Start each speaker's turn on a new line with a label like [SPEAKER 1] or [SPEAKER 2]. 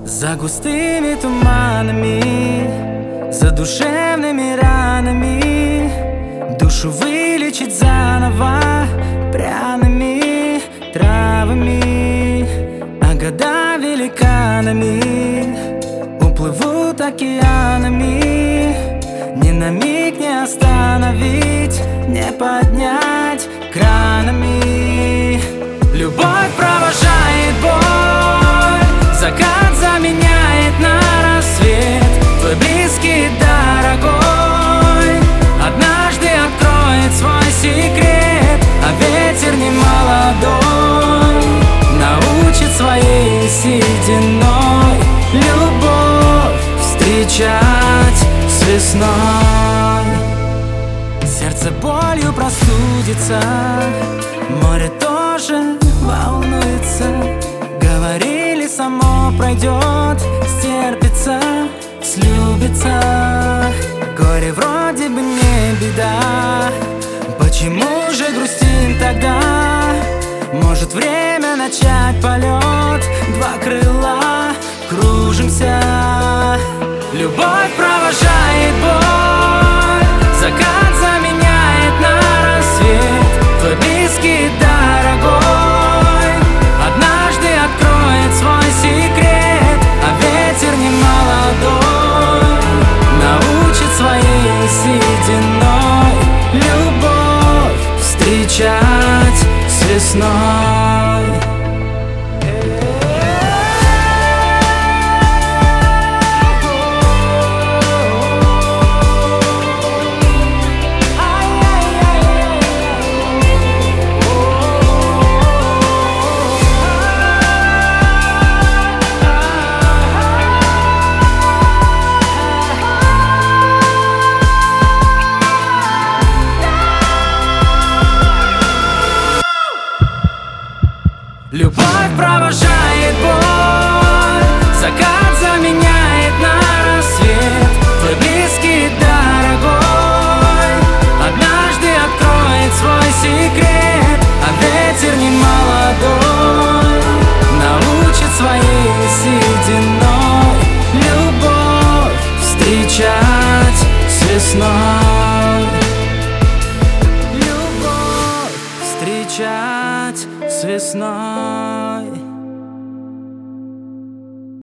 [SPEAKER 1] За густыми туманами, за душевными ранами, душу вылечить заново пряными травами. А года великанами уплывут океанами, ни на миг не остановить, не поднять кранами. Любовь провожает боль, закат заменяет на рассвет. Твой близкий, дорогой, однажды откроет свой секрет. А ветер не молодой научит своей сединой любовь встречать с весной. Сердце болью простудится, море тоже волнуется. Говорили, само пройдет, стерпится, слюбится. Горе вроде бы не беда, почему же грустим тогда? Может, время начать полет, два крыла, кружимся. Любовь провожает боль, закат заменяет на рассвет. Твой близкий, дорогой, однажды откроет свой секрет. А ветер не молодой научит своей сединой любовь встречать с весной.